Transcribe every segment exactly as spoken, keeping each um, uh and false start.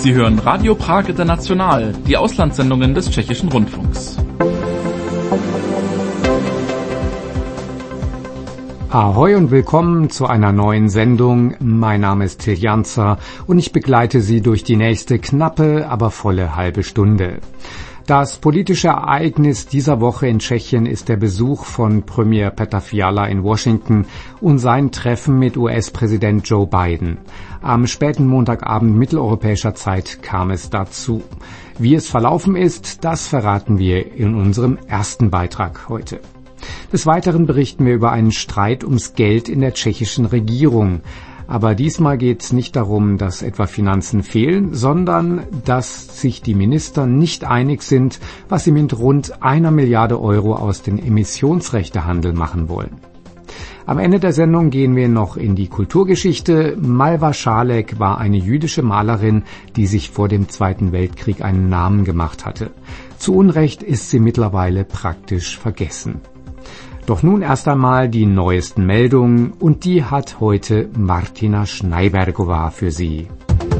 Sie hören Radio Prag International, die Auslandssendungen des Tschechischen Rundfunks. Ahoi und willkommen zu einer neuen Sendung. Mein Name ist Till Janzer und ich begleite Sie durch die nächste knappe, aber volle halbe Stunde. Das politische Ereignis dieser Woche in Tschechien ist der Besuch von Premier Petr Fiala in Washington und sein Treffen mit U S-Präsident Joe Biden. Am späten Montagabend mitteleuropäischer Zeit kam es dazu. Wie es verlaufen ist, das verraten wir in unserem ersten Beitrag heute. Des Weiteren berichten wir über einen Streit ums Geld in der tschechischen Regierung. Aber diesmal geht es nicht darum, dass etwa Finanzen fehlen, sondern dass sich die Minister nicht einig sind, was sie mit rund einer Milliarde Euro aus dem Emissionsrechtehandel machen wollen. Am Ende der Sendung gehen wir noch in die Kulturgeschichte. Malva Schalek war eine jüdische Malerin, die sich vor dem Zweiten Weltkrieg einen Namen gemacht hatte. Zu Unrecht ist sie mittlerweile praktisch vergessen. Doch nun erst einmal die neuesten Meldungen und die hat heute Martina Schneibergova für Sie.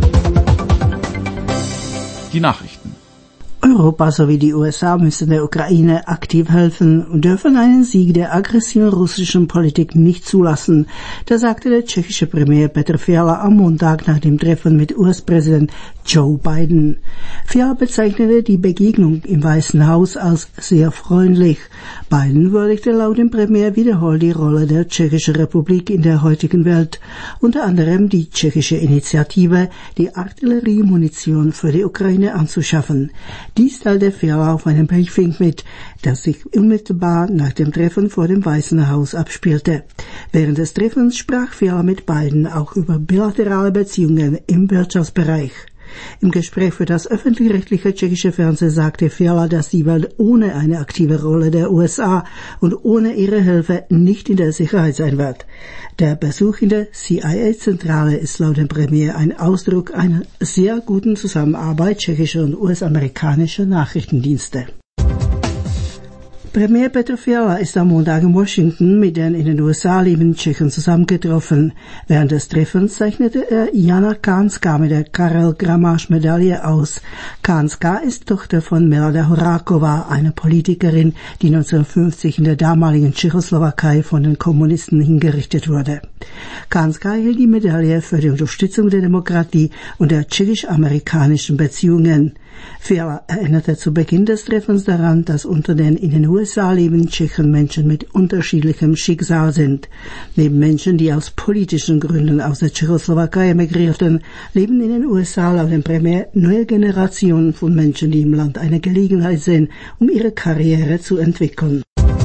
Die Nachrichten. Europa sowie die U S A müssen der Ukraine aktiv helfen und dürfen einen Sieg der aggressiven russischen Politik nicht zulassen. Das sagte der tschechische Premier Petr Fiala am Montag nach dem Treffen mit U S-Präsident Joe Biden. Fiala bezeichnete die Begegnung im Weißen Haus als sehr freundlich. Biden würdigte laut dem Premier wiederholt die Rolle der Tschechischen Republik in der heutigen Welt, unter anderem die tschechische Initiative, die Artilleriemunition für die Ukraine anzuschaffen. Dies teilte Fiala auf einem Briefing mit, das sich unmittelbar nach dem Treffen vor dem Weißen Haus abspielte. Während des Treffens sprach Fiala mit Biden auch über bilaterale Beziehungen im Wirtschaftsbereich. Im Gespräch für das öffentlich-rechtliche tschechische Fernsehen sagte Fiala, dass die Welt ohne eine aktive Rolle der U S A und ohne ihre Hilfe nicht in der Sicherheit sein wird. Der Besuch in der C I A-Zentrale ist laut dem Premier ein Ausdruck einer sehr guten Zusammenarbeit tschechischer und U S-amerikanischer Nachrichtendienste. Premier Petr Fiala ist am Montag in Washington mit den in den U S A lebenden Tschechen zusammengetroffen. Während des Treffens zeichnete er Jana Kanska mit der Karel-Gramáš-Medaille aus. Kanska ist Tochter von Milada Horáková, einer Politikerin, die neunzehnhundertfünfzig in der damaligen Tschechoslowakei von den Kommunisten hingerichtet wurde. Kanska erhielt die Medaille für die Unterstützung der Demokratie und der tschechisch-amerikanischen Beziehungen. Fiala erinnerte zu Beginn des Treffens daran, dass unter den in den U S A lebenden Tschechen Menschen mit unterschiedlichem Schicksal sind. Neben Menschen, die aus politischen Gründen aus der Tschechoslowakei emigrierten, leben in den U S A laut dem Premier neue Generationen von Menschen, die im Land eine Gelegenheit sehen, um ihre Karriere zu entwickeln.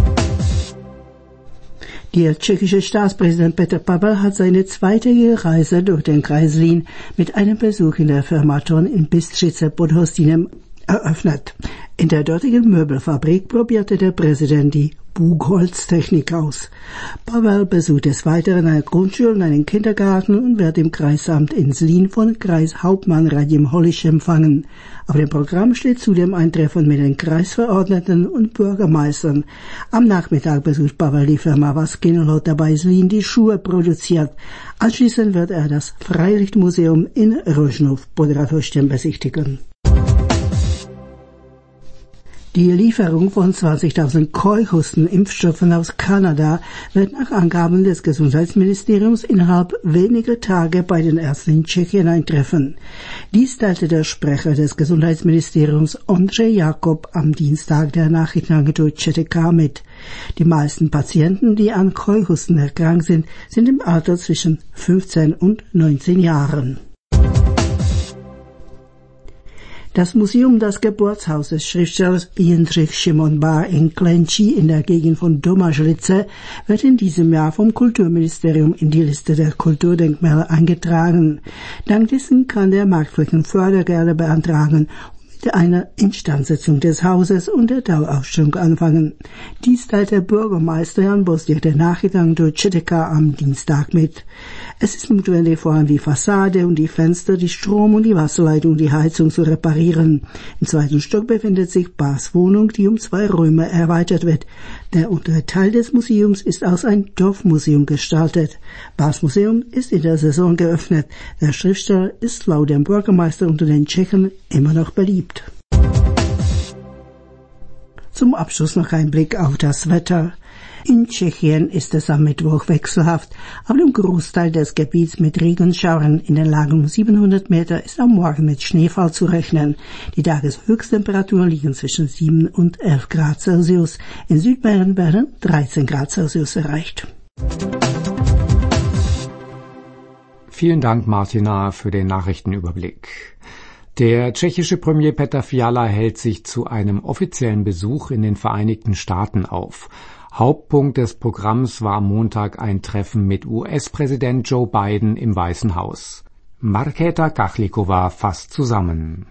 Der tschechische Staatspräsident Petr Pavel hat seine zweitägige Reise durch den Kreis Zlín mit einem Besuch in der Firma Thon in Bystřice pod Hostinem eröffnet. In der dortigen Möbelfabrik probierte der Präsident die Buchholztechnik aus. Pavel besucht des Weiteren eine Grundschule und einen Kindergarten und wird im Kreisamt in Zlín von Kreishauptmann Radim Holisch empfangen. Auf dem Programm steht zudem ein Treffen mit den Kreisverordneten und Bürgermeistern. Am Nachmittag besucht Pavel die Firma Vaskinolota bei Zlín, die Schuhe produziert. Anschließend wird er das Freilichtmuseum in Rožnov pod Radhoštěm besichtigen. Die Lieferung von zwanzigtausend Keuchhusten-Impfstoffen aus Kanada wird nach Angaben des Gesundheitsministeriums innerhalb weniger Tage bei den Ärzten in Tschechien eintreffen. Dies teilte der Sprecher des Gesundheitsministeriums Ondřej Jakob am Dienstag der Nachrichtenagentur Č T K mit. Die meisten Patienten, die an Keuchhusten erkrankt sind, sind im Alter zwischen fünfzehn und neunzehn Jahren. Das Museum des Geburtshaus des Schriftstellers Jindřich Šimon Bar in Klenčí in der Gegend von Domažlice wird in diesem Jahr vom Kulturministerium in die Liste der Kulturdenkmäler eingetragen. Dank dessen kann der Marktflächenfördergelder beantragen und der einer Instandsetzung des Hauses und der Dauerausstellung anfangen. Dies teilte Bürgermeister Jan Bosdieck der Nachrichten durch C D K am Dienstag mit. Es ist notwendig, vor allem die Fassade und die Fenster, die Strom- und die Wasserleitung, die Heizung zu reparieren. Im zweiten Stock befindet sich Bas Wohnung, die um zwei Räume erweitert wird. Der untere Teil des Museums ist als ein Dorfmuseum gestaltet. Bas Museum ist in der Saison geöffnet. Der Schriftsteller ist laut dem Bürgermeister unter den Tschechen immer noch beliebt. Zum Abschluss noch ein Blick auf das Wetter. In Tschechien ist es am Mittwoch wechselhaft. Auf dem Großteil des Gebiets mit Regenschauern in den Lagen um siebenhundert Meter ist am Morgen mit Schneefall zu rechnen. Die Tageshöchsttemperaturen liegen zwischen sieben und elf Grad Celsius. In Südmähren werden dreizehn Grad Celsius erreicht. Vielen Dank, Martina, für den Nachrichtenüberblick. Der tschechische Premier Petr Fiala hält sich zu einem offiziellen Besuch in den Vereinigten Staaten auf. Hauptpunkt des Programms war am Montag ein Treffen mit U S-Präsident Joe Biden im Weißen Haus. Markéta Kachlikova fasst zusammen.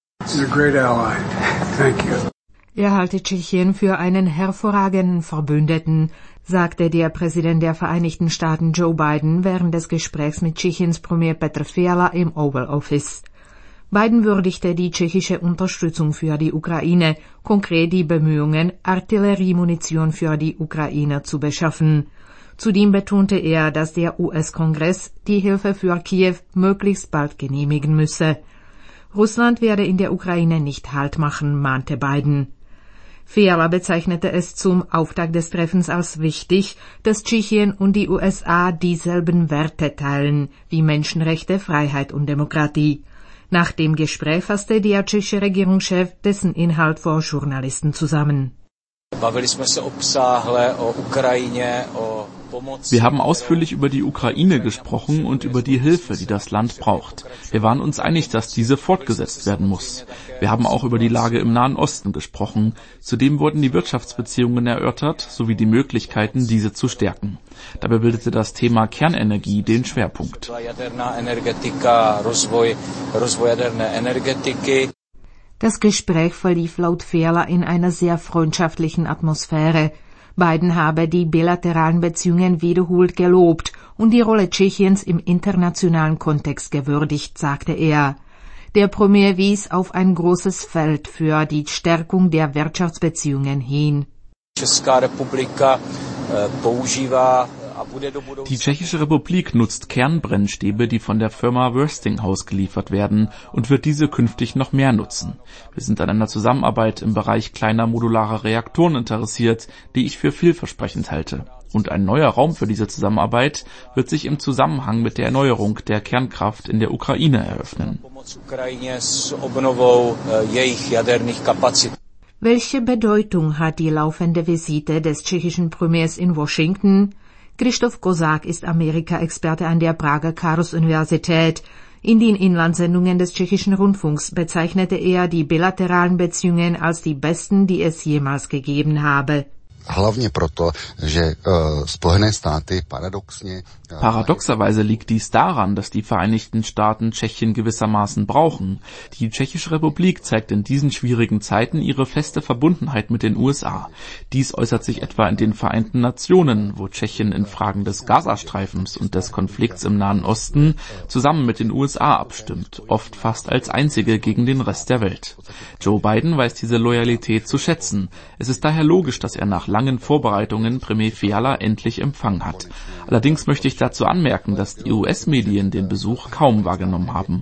Er halte Tschechien für einen hervorragenden Verbündeten, sagte der Präsident der Vereinigten Staaten Joe Biden während des Gesprächs mit Tschechiens Premier Petr Fiala im Oval Office. Biden würdigte die tschechische Unterstützung für die Ukraine, konkret die Bemühungen, Artilleriemunition für die Ukraine zu beschaffen. Zudem betonte er, dass der U S-Kongress die Hilfe für Kiew möglichst bald genehmigen müsse. Russland werde in der Ukraine nicht Halt machen, mahnte Biden. Fiala bezeichnete es zum Auftakt des Treffens als wichtig, dass Tschechien und die U S A dieselben Werte teilen, wie Menschenrechte, Freiheit und Demokratie. Nach dem Gespräch fasste der tschechische Regierungschef dessen Inhalt vor Journalisten zusammen. Wir haben ausführlich über die Ukraine gesprochen und über die Hilfe, die das Land braucht. Wir waren uns einig, dass diese fortgesetzt werden muss. Wir haben auch über die Lage im Nahen Osten gesprochen. Zudem wurden die Wirtschaftsbeziehungen erörtert, sowie die Möglichkeiten, diese zu stärken. Dabei bildete das Thema Kernenergie den Schwerpunkt. Das Gespräch verlief laut Fiala in einer sehr freundschaftlichen Atmosphäre. Biden habe die bilateralen Beziehungen wiederholt gelobt und die Rolle Tschechiens im internationalen Kontext gewürdigt, sagte er. Der Premier wies auf ein großes Feld für die Stärkung der Wirtschaftsbeziehungen hin. Die Tschechische Republik nutzt Kernbrennstäbe, die von der Firma Westinghouse geliefert werden, und wird diese künftig noch mehr nutzen. Wir sind an einer Zusammenarbeit im Bereich kleiner modularer Reaktoren interessiert, die ich für vielversprechend halte. Und ein neuer Raum für diese Zusammenarbeit wird sich im Zusammenhang mit der Erneuerung der Kernkraft in der Ukraine eröffnen. Welche Bedeutung hat die laufende Visite des tschechischen Premiers in Washington? Krzysztof Kozák ist Amerika-Experte an der Prager Karls-Universität. In den Inlandssendungen des tschechischen Rundfunks bezeichnete er die bilateralen Beziehungen als die besten, die es jemals gegeben habe. Hlavně proto, že uh, Spojené státy paradoxně... Paradoxerweise liegt dies daran, dass die Vereinigten Staaten Tschechien gewissermaßen brauchen. Die Tschechische Republik zeigt in diesen schwierigen Zeiten ihre feste Verbundenheit mit den U S A. Dies äußert sich etwa in den Vereinten Nationen, wo Tschechien in Fragen des Gazastreifens und des Konflikts im Nahen Osten zusammen mit den U S A abstimmt, oft fast als einzige gegen den Rest der Welt. Joe Biden weiß diese Loyalität zu schätzen. Es ist daher logisch, dass er nach langen Vorbereitungen Premier Fiala endlich empfangen hat. Allerdings möchte ich dazu anmerken, dass die U S-Medien den Besuch kaum wahrgenommen haben.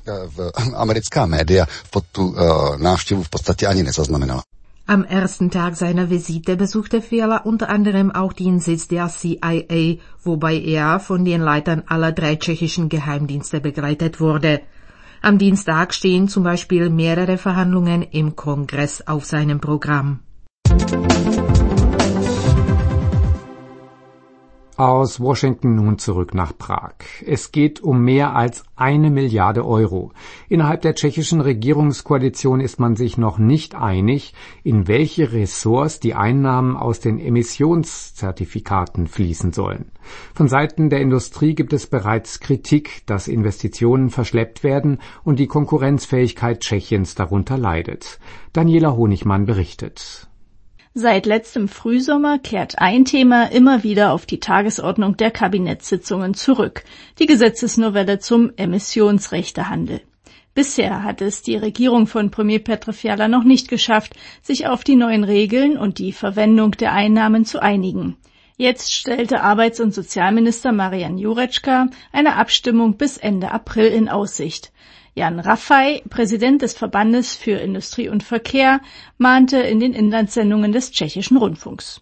Am ersten Tag seiner Visite besuchte Fiala unter anderem auch den Sitz der C I A, wobei er von den Leitern aller drei tschechischen Geheimdienste begleitet wurde. Am Dienstag stehen zum Beispiel mehrere Verhandlungen im Kongress auf seinem Programm. Aus Washington nun zurück nach Prag. Es geht um mehr als eine Milliarde Euro. Innerhalb der tschechischen Regierungskoalition ist man sich noch nicht einig, in welche Ressorts die Einnahmen aus den Emissionszertifikaten fließen sollen. Von Seiten der Industrie gibt es bereits Kritik, dass Investitionen verschleppt werden und die Konkurrenzfähigkeit Tschechiens darunter leidet. Daniela Honigmann berichtet. Seit letztem Frühsommer kehrt ein Thema immer wieder auf die Tagesordnung der Kabinettssitzungen zurück: die Gesetzesnovelle zum Emissionsrechtehandel. Bisher hat es die Regierung von Premier Petr Fiala noch nicht geschafft, sich auf die neuen Regeln und die Verwendung der Einnahmen zu einigen. Jetzt stellte Arbeits- und Sozialminister Marian Jurečka eine Abstimmung bis Ende April in Aussicht. Jan Rafaj, Präsident des Verbandes für Industrie und Verkehr, mahnte in den Inlandssendungen des tschechischen Rundfunks.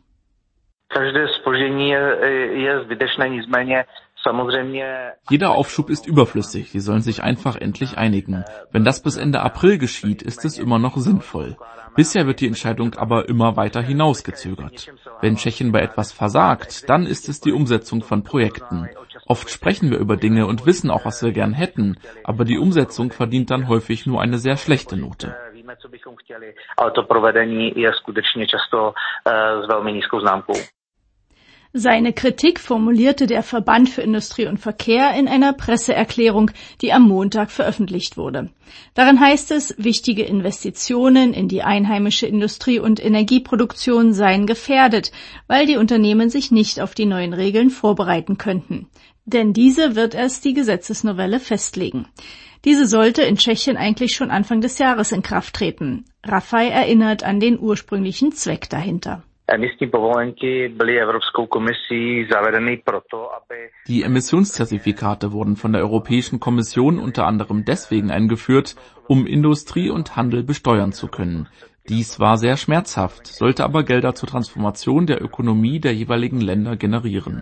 Jeder Aufschub ist überflüssig, sie sollen sich einfach endlich einigen. Wenn das bis Ende April geschieht, ist es immer noch sinnvoll. Bisher wird die Entscheidung aber immer weiter hinausgezögert. Wenn Tschechien bei etwas versagt, dann ist es die Umsetzung von Projekten. Oft sprechen wir über Dinge und wissen auch, was wir gern hätten, aber die Umsetzung verdient dann häufig nur eine sehr schlechte Note. Seine Kritik formulierte der Verband für Industrie und Verkehr in einer Presseerklärung, die am Montag veröffentlicht wurde. Darin heißt es, wichtige Investitionen in die einheimische Industrie- und Energieproduktion seien gefährdet, weil die Unternehmen sich nicht auf die neuen Regeln vorbereiten könnten. Denn diese wird erst die Gesetzesnovelle festlegen. Diese sollte in Tschechien eigentlich schon Anfang des Jahres in Kraft treten. Rafaj erinnert an den ursprünglichen Zweck dahinter. Die Emissionszertifikate wurden von der Europäischen Kommission unter anderem deswegen eingeführt, um Industrie und Handel besteuern zu können. Dies war sehr schmerzhaft, sollte aber Gelder zur Transformation der Ökonomie der jeweiligen Länder generieren.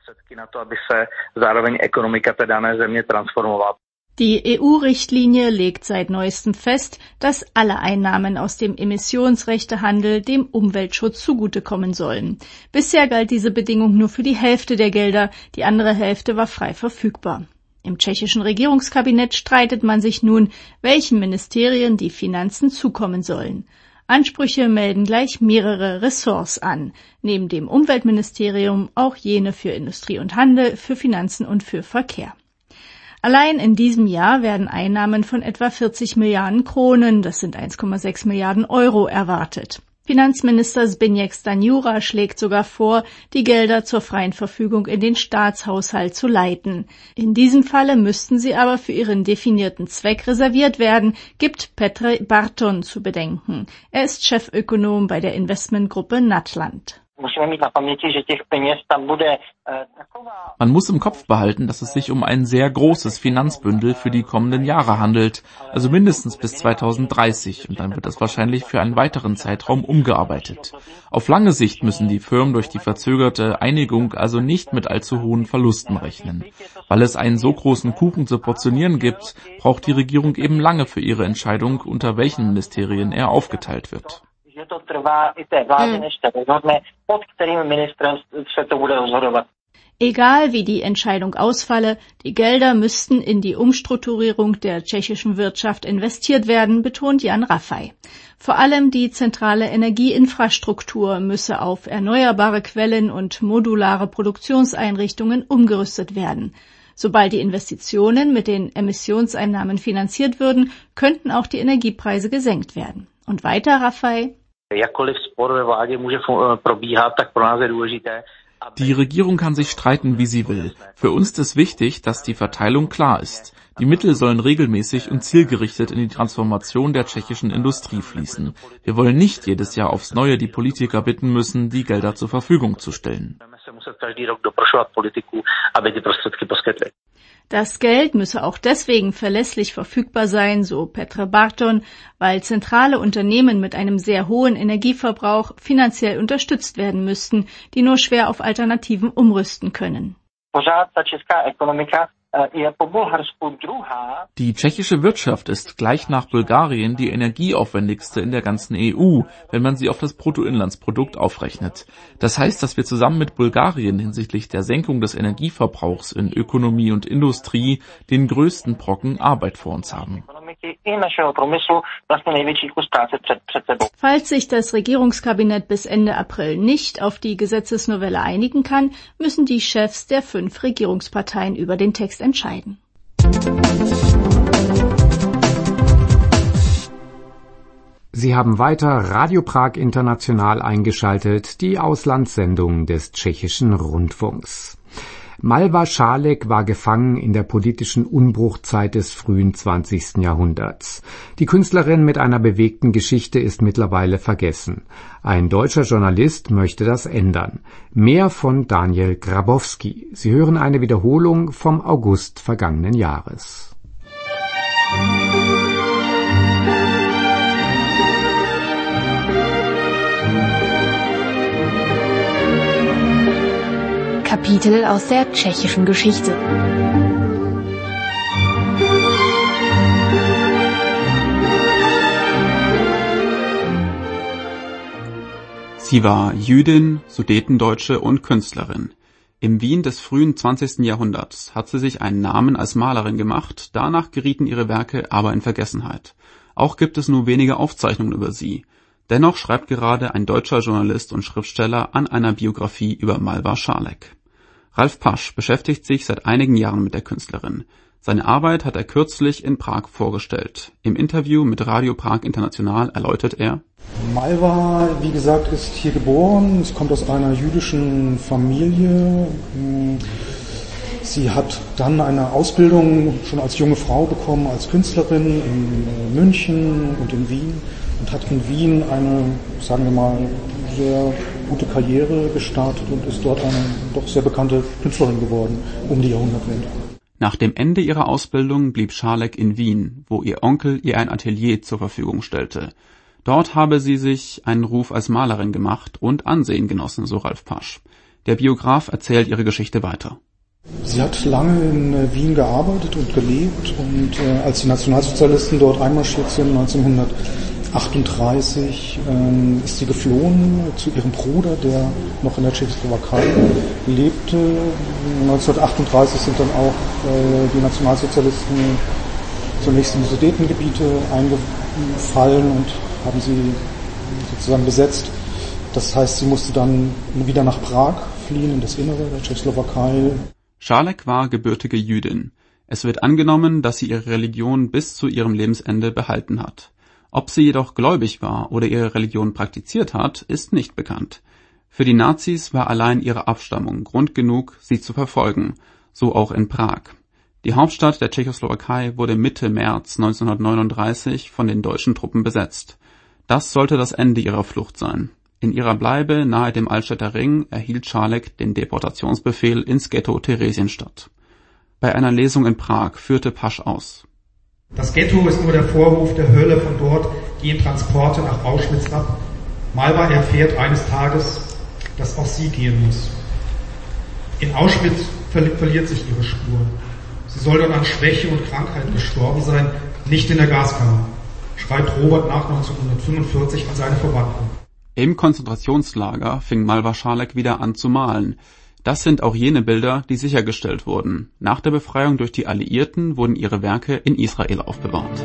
Die E U-Richtlinie legt seit neuestem fest, dass alle Einnahmen aus dem Emissionsrechtehandel dem Umweltschutz zugutekommen sollen. Bisher galt diese Bedingung nur für die Hälfte der Gelder, die andere Hälfte war frei verfügbar. Im tschechischen Regierungskabinett streitet man sich nun, welchen Ministerien die Finanzen zukommen sollen. Ansprüche melden gleich mehrere Ressorts an, neben dem Umweltministerium auch jene für Industrie und Handel, für Finanzen und für Verkehr. Allein in diesem Jahr werden Einnahmen von etwa vierzig Milliarden Kronen, das sind eins Komma sechs Milliarden Euro, erwartet. Finanzminister Zbyněk Stanjura schlägt sogar vor, die Gelder zur freien Verfügung in den Staatshaushalt zu leiten. In diesem Falle müssten sie aber für ihren definierten Zweck reserviert werden, gibt Petr Barton zu bedenken. Er ist Chefökonom bei der Investmentgruppe Natland. Man muss im Kopf behalten, dass es sich um ein sehr großes Finanzbündel für die kommenden Jahre handelt, also mindestens bis zweitausenddreißig, und dann wird es wahrscheinlich für einen weiteren Zeitraum umgearbeitet. Auf lange Sicht müssen die Firmen durch die verzögerte Einigung also nicht mit allzu hohen Verlusten rechnen. Weil es einen so großen Kuchen zu portionieren gibt, braucht die Regierung eben lange für ihre Entscheidung, unter welchen Ministerien er aufgeteilt wird. Egal wie die Entscheidung ausfalle, die Gelder müssten in die Umstrukturierung der tschechischen Wirtschaft investiert werden, betont Jan Rafaj. Vor allem die zentrale Energieinfrastruktur müsse auf erneuerbare Quellen und modulare Produktionseinrichtungen umgerüstet werden. Sobald die Investitionen mit den Emissionseinnahmen finanziert würden, könnten auch die Energiepreise gesenkt werden. Und weiter, Rafaj: Die Regierung kann sich streiten, wie sie will. Für uns ist es wichtig, dass die Verteilung klar ist. Die Mittel sollen regelmäßig und zielgerichtet in die Transformation der tschechischen Industrie fließen. Wir wollen nicht jedes Jahr aufs Neue die Politiker bitten müssen, die Gelder zur Verfügung zu stellen. Das Geld müsse auch deswegen verlässlich verfügbar sein, so Petr Barton, weil zentrale Unternehmen mit einem sehr hohen Energieverbrauch finanziell unterstützt werden müssten, die nur schwer auf Alternativen umrüsten können. Die tschechische Wirtschaft ist gleich nach Bulgarien die energieaufwendigste in der ganzen E U, wenn man sie auf das Bruttoinlandsprodukt aufrechnet. Das heißt, dass wir zusammen mit Bulgarien hinsichtlich der Senkung des Energieverbrauchs in Ökonomie und Industrie den größten Brocken Arbeit vor uns haben. Falls sich das Regierungskabinett bis Ende April nicht auf die Gesetzesnovelle einigen kann, müssen die Chefs der fünf Regierungsparteien über den Text entscheiden. Sie haben weiter Radio Prag International eingeschaltet, die Auslandssendung des tschechischen Rundfunks. Malva Šálek war gefangen in der politischen Umbruchzeit des frühen zwanzigsten Jahrhunderts. Die Künstlerin mit einer bewegten Geschichte ist mittlerweile vergessen. Ein deutscher Journalist möchte das ändern. Mehr von Daniel Grabowski. Sie hören eine Wiederholung vom August vergangenen Jahres. Kapitel aus der tschechischen Geschichte. Sie war Jüdin, Sudetendeutsche und Künstlerin. Im Wien des frühen zwanzigsten Jahrhunderts hat sie sich einen Namen als Malerin gemacht, danach gerieten ihre Werke aber in Vergessenheit. Auch gibt es nur wenige Aufzeichnungen über sie. Dennoch schreibt gerade ein deutscher Journalist und Schriftsteller an einer Biografie über Malva Šálek. Ralf Pasch beschäftigt sich seit einigen Jahren mit der Künstlerin. Seine Arbeit hat er kürzlich in Prag vorgestellt. Im Interview mit Radio Prag International erläutert er: Malva, wie gesagt, ist hier geboren. Sie kommt aus einer jüdischen Familie. Sie hat dann eine Ausbildung schon als junge Frau bekommen, als Künstlerin in München und in Wien und hat in Wien eine, sagen wir mal, sehr gute Karriere gestartet und ist dort eine doch sehr bekannte Künstlerin geworden um die Jahrhundertwende. Nach dem Ende ihrer Ausbildung blieb Šálek in Wien, wo ihr Onkel ihr ein Atelier zur Verfügung stellte. Dort habe sie sich einen Ruf als Malerin gemacht und Ansehen genossen, so Ralf Pasch. Der Biograf erzählt ihre Geschichte weiter. Sie hat lange in Wien gearbeitet und gelebt und äh, als die Nationalsozialisten dort einmarschiert sind, neunzehnhundertachtunddreißig, äh, ist sie geflohen zu ihrem Bruder, der noch in der Tschechoslowakei lebte. neunzehnhundertachtunddreißig sind dann auch äh, die Nationalsozialisten zunächst in die Sudetengebiete eingefallen und haben sie sozusagen besetzt. Das heißt, sie musste dann wieder nach Prag fliehen, in das Innere der Tschechoslowakei. Šálek war gebürtige Jüdin. Es wird angenommen, dass sie ihre Religion bis zu ihrem Lebensende behalten hat. Ob sie jedoch gläubig war oder ihre Religion praktiziert hat, ist nicht bekannt. Für die Nazis war allein ihre Abstammung Grund genug, sie zu verfolgen, so auch in Prag. Die Hauptstadt der Tschechoslowakei wurde Mitte März neunzehnhundertneununddreißig von den deutschen Truppen besetzt. Das sollte das Ende ihrer Flucht sein. In ihrer Bleibe nahe dem Altstädter Ring erhielt Šálek den Deportationsbefehl ins Ghetto Theresienstadt. Bei einer Lesung in Prag führte Pasch aus: Das Ghetto ist nur der Vorhof der Hölle, von dort gehen Transporte nach Auschwitz ab. Malva erfährt eines Tages, dass auch sie gehen muss. In Auschwitz verli- verliert sich ihre Spur. Sie soll dort an Schwäche und Krankheit gestorben sein, nicht in der Gaskammer, schreibt Robert nach neunzehnhundertfünfundvierzig an seine Verwandten. Im Konzentrationslager fing Malva Šálek wieder an zu malen. Das sind auch jene Bilder, die sichergestellt wurden. Nach der Befreiung durch die Alliierten wurden ihre Werke in Israel aufbewahrt.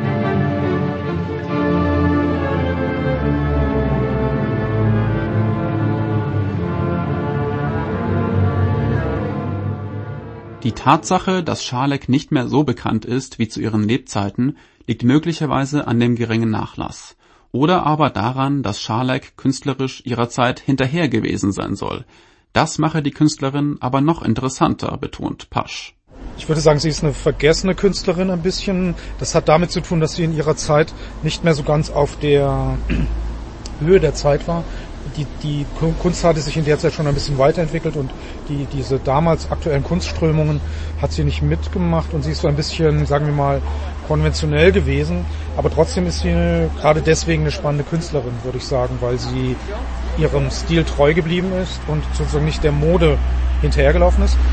Die Tatsache, dass Šálek nicht mehr so bekannt ist wie zu ihren Lebzeiten, liegt möglicherweise an dem geringen Nachlass. Oder aber daran, dass Šálek künstlerisch ihrer Zeit hinterher gewesen sein soll. Das mache die Künstlerin aber noch interessanter, betont Pasch. Ich würde sagen, sie ist eine vergessene Künstlerin ein bisschen. Das hat damit zu tun, dass sie in ihrer Zeit nicht mehr so ganz auf der Höhe der Zeit war. Die, die Kunst hatte sich in der Zeit schon ein bisschen weiterentwickelt und die, diese damals aktuellen Kunstströmungen hat sie nicht mitgemacht und sie ist so ein bisschen, sagen wir mal, konventionell gewesen. Aber trotzdem ist sie eine, gerade deswegen eine spannende Künstlerin, würde ich sagen, weil sie ihrem Stil treu geblieben ist und sozusagen nicht der Mode hinterhergelaufen ist.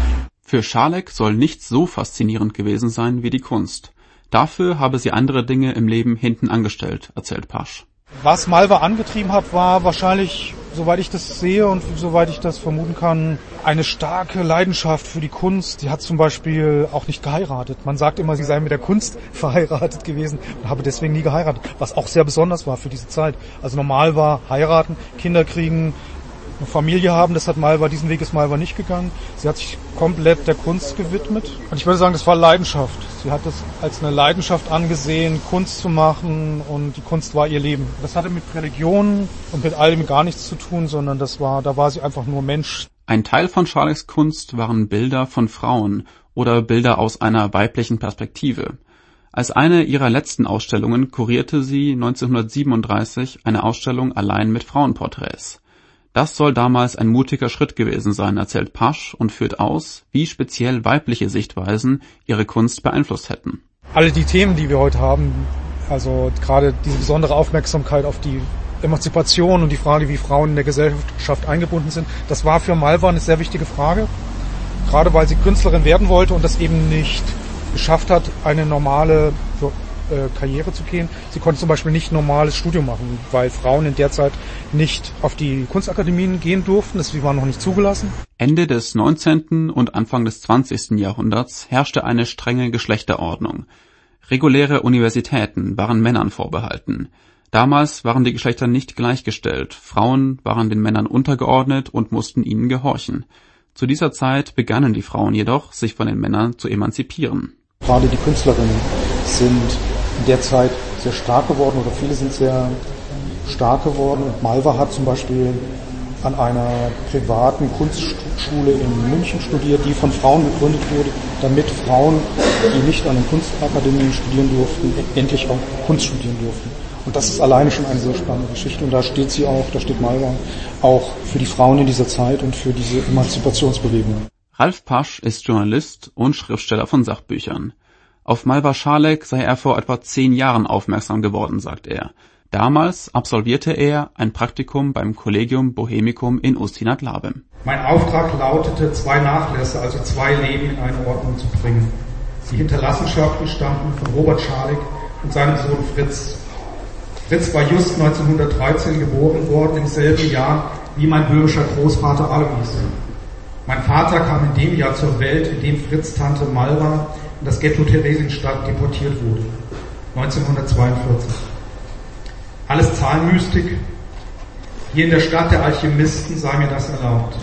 Für Scharlek soll nichts so faszinierend gewesen sein wie die Kunst. Dafür habe sie andere Dinge im Leben hinten angestellt, erzählt Pasch. Was Malva angetrieben hat, war wahrscheinlich, soweit ich das sehe und soweit ich das vermuten kann, eine starke Leidenschaft für die Kunst. Sie hat zum Beispiel auch nicht geheiratet. Man sagt immer, sie sei mit der Kunst verheiratet gewesen und habe deswegen nie geheiratet, was auch sehr besonders war für diese Zeit. Also normal war heiraten, Kinder kriegen, eine Familie haben, das hat Malva, diesen Weg ist Malva nicht gegangen. Sie hat sich komplett der Kunst gewidmet. Und ich würde sagen, das war Leidenschaft. Sie hat es als eine Leidenschaft angesehen, Kunst zu machen, und die Kunst war ihr Leben. Das hatte mit Religion und mit allem gar nichts zu tun, sondern das war, da war sie einfach nur Mensch. Ein Teil von Scharleks Kunst waren Bilder von Frauen oder Bilder aus einer weiblichen Perspektive. Als eine ihrer letzten Ausstellungen kurierte sie neunzehnhundertsiebenunddreißig eine Ausstellung allein mit Frauenporträts. Das soll damals ein mutiger Schritt gewesen sein, erzählt Pasch und führt aus, wie speziell weibliche Sichtweisen ihre Kunst beeinflusst hätten. Alle die Themen, die wir heute haben, also gerade diese besondere Aufmerksamkeit auf die Emanzipation und die Frage, wie Frauen in der Gesellschaft eingebunden sind, das war für Malva eine sehr wichtige Frage. Gerade weil sie Künstlerin werden wollte und das eben nicht geschafft hat, eine normale Karriere zu gehen. Sie konnte zum Beispiel nicht normales Studium machen, weil Frauen in der Zeit nicht auf die Kunstakademien gehen durften. Sie waren noch nicht zugelassen. Ende des neunzehnten und Anfang des zwanzigsten Jahrhunderts herrschte eine strenge Geschlechterordnung. Reguläre Universitäten waren Männern vorbehalten. Damals waren die Geschlechter nicht gleichgestellt. Frauen waren den Männern untergeordnet und mussten ihnen gehorchen. Zu dieser Zeit begannen die Frauen jedoch, sich von den Männern zu emanzipieren. Gerade die Künstlerinnen sind in der Zeit sehr stark geworden, oder viele sind sehr stark geworden. Und Malva hat zum Beispiel an einer privaten Kunstschule in München studiert, die von Frauen gegründet wurde, damit Frauen, die nicht an den Kunstakademien studieren durften, endlich auch Kunst studieren durften. Und das ist alleine schon eine sehr spannende Geschichte. Und da steht sie auch, da steht Malva auch für die Frauen in dieser Zeit und für diese Emanzipationsbewegung. Ralf Pasch ist Journalist und Schriftsteller von Sachbüchern. Auf Malva Scharlek sei er vor etwa zehn Jahren aufmerksam geworden, sagt er. Damals absolvierte er ein Praktikum beim Collegium Bohemicum in Ustinat-Labem. Mein Auftrag lautete, zwei Nachlässe, also zwei Leben in eine Ordnung zu bringen. Die Hinterlassenschaften stammten von Robert Scharlek und seinem Sohn Fritz. Fritz war just neunzehnhundertdreizehn geboren worden, im selben Jahr wie mein böhmischer Großvater Alois. Mein Vater kam in dem Jahr zur Welt, in dem Fritz' Tante Malva in das Ghetto Theresienstadt deportiert wurde, neunzehnhundertzweiundvierzig. Alles Zahlenmystik. Hier in der Stadt der Alchemisten sei mir das erlaubt.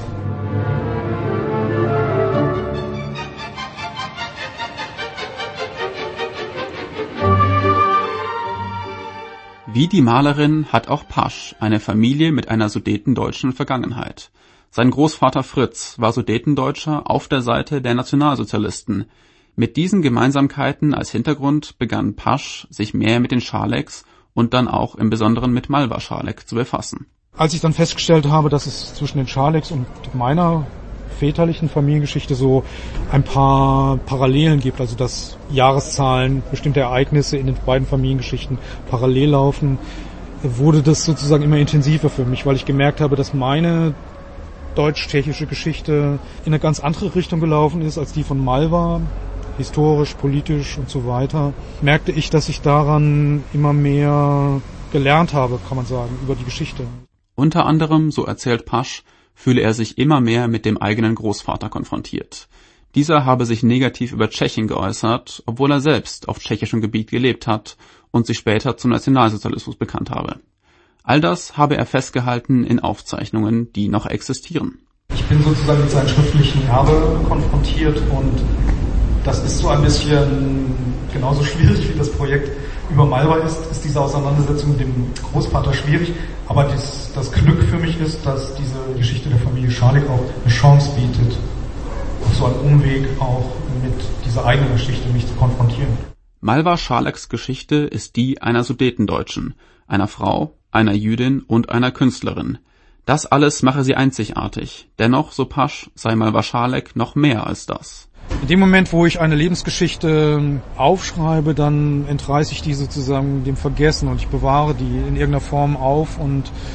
Wie die Malerin hat auch Pasch eine Familie mit einer sudetendeutschen Vergangenheit. Sein Großvater Fritz war Sudetendeutscher auf der Seite der Nationalsozialisten. Mit diesen Gemeinsamkeiten als Hintergrund begann Pasch, sich mehr mit den Scharleks und dann auch im Besonderen mit Malva Scharlek zu befassen. Als ich dann festgestellt habe, dass es zwischen den Scharleks und meiner väterlichen Familiengeschichte so ein paar Parallelen gibt, also dass Jahreszahlen, bestimmte Ereignisse in den beiden Familiengeschichten parallel laufen, wurde das sozusagen immer intensiver für mich, weil ich gemerkt habe, dass meine deutsch-tschechische Geschichte in eine ganz andere Richtung gelaufen ist als die von Malva, historisch, politisch und so weiter. Merkte ich, dass ich daran immer mehr gelernt habe, kann man sagen, über die Geschichte. Unter anderem, so erzählt Pasch, fühle er sich immer mehr mit dem eigenen Großvater konfrontiert. Dieser habe sich negativ über Tschechien geäußert, obwohl er selbst auf tschechischem Gebiet gelebt hat und sich später zum Nationalsozialismus bekannt habe. All das habe er festgehalten in Aufzeichnungen, die noch existieren. Ich bin sozusagen mit seinem schriftlichen Erbe konfrontiert und das ist so ein bisschen genauso schwierig wie das Projekt über Malva ist, ist diese Auseinandersetzung mit dem Großvater schwierig. Aber das, das Glück für mich ist, dass diese Geschichte der Familie Scharlek auch eine Chance bietet, auf so einen Umweg auch mit dieser eigenen Geschichte mich zu konfrontieren. Malva Scharleks Geschichte ist die einer Sudetendeutschen, einer Frau, einer Jüdin und einer Künstlerin. Das alles mache sie einzigartig. Dennoch, so Pasch, sei Malva Scharlek noch mehr als das. In dem Moment, wo ich eine Lebensgeschichte aufschreibe, dann entreiße ich die sozusagen dem Vergessen und ich bewahre die in irgendeiner Form auf und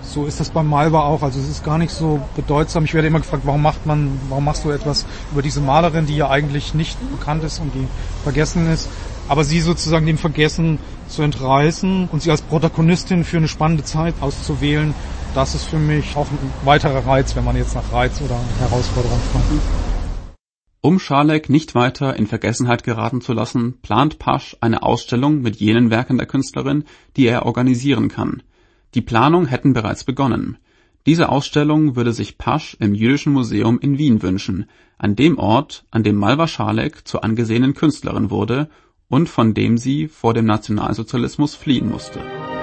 So ist das beim Malva auch. Also es ist gar nicht so bedeutsam. Ich werde immer gefragt, warum macht man, warum machst du etwas über diese Malerin, die ja eigentlich nicht bekannt ist und die vergessen ist, aber sie sozusagen dem Vergessen zu entreißen und sie als Protagonistin für eine spannende Zeit auszuwählen, das ist für mich auch ein weiterer Reiz, wenn man jetzt nach Reiz oder Herausforderung fragt. Um Scharlek nicht weiter in Vergessenheit geraten zu lassen, plant Pasch eine Ausstellung mit jenen Werken der Künstlerin, die er organisieren kann. Die Planungen hätten bereits begonnen. Diese Ausstellung würde sich Pasch im Jüdischen Museum in Wien wünschen, an dem Ort, an dem Malva Scharlek zur angesehenen Künstlerin wurde und von dem sie vor dem Nationalsozialismus fliehen musste.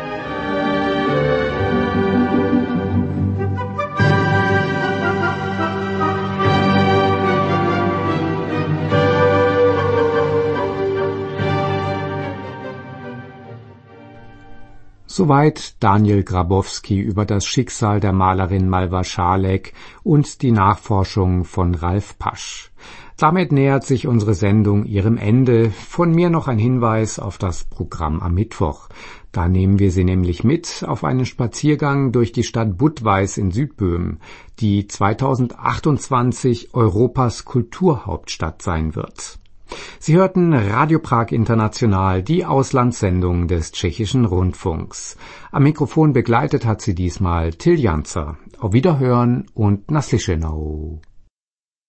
Soweit Daniel Grabowski über das Schicksal der Malerin Malva Scharlek und die Nachforschung von Ralf Pasch. Damit nähert sich unsere Sendung ihrem Ende. Von mir noch ein Hinweis auf das Programm am Mittwoch. Da nehmen wir Sie nämlich mit auf einen Spaziergang durch die Stadt Budweis in Südböhmen, die zweitausendachtundzwanzig Europas Kulturhauptstadt sein wird. Sie hörten Radio Prag International, die Auslandssendung des tschechischen Rundfunks. Am Mikrofon begleitet hat sie diesmal Till Janzer. Auf Wiederhören und na slyšenou.